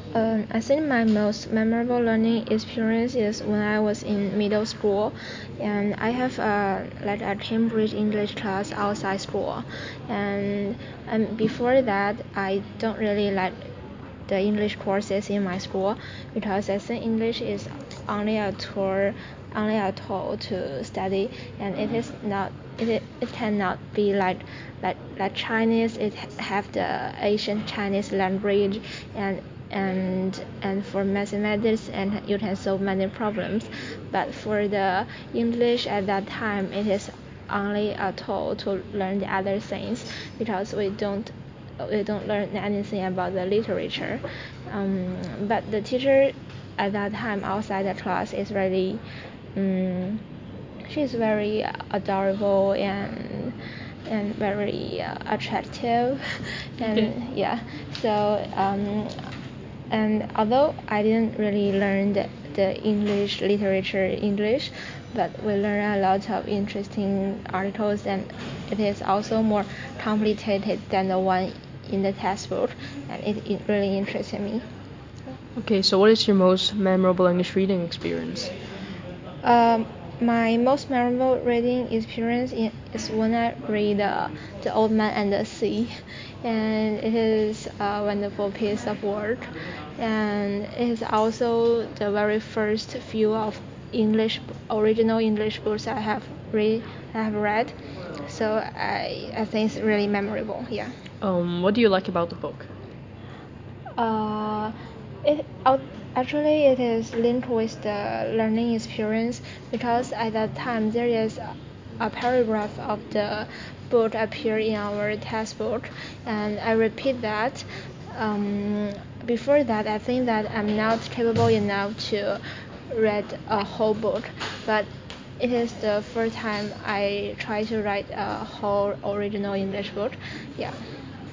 I think my most memorable learning experience is when I was in middle school, and I have like a Cambridge English class outside school, and before that I don't really like the English courses in my school because I think English is only a tool to study, and it is not it cannot be like Chinese. It have the ancient Chinese language, and and for mathematics, and you can solve many problems. But for the English at that time, it is only a tool to learn the other things because we don't learn anything about the literature. But the teacher at that time outside the class is really, she's very adorable and very attractive, and Okay. yeah. So and although I didn't really learn the English literature English, but we learn a lot of interesting articles, and it is also more complicated than the one in the textbook, and it really interested me. Okay, so what is your most memorable English reading experience? Um, my most memorable reading experience is when I read The Old Man and the Sea, and it is a wonderful piece of work, and it is also the very first few of original English books I have read, so I think it's really memorable. Yeah. What do you like about the book? Uh, it actually it is linked with the learning experience because at that time there is a paragraph of the book appear in our textbook, and I repeat that. Before that, I think that I'm not capable enough to read a whole book, but it is the first time I try to write a whole original English book. Yeah.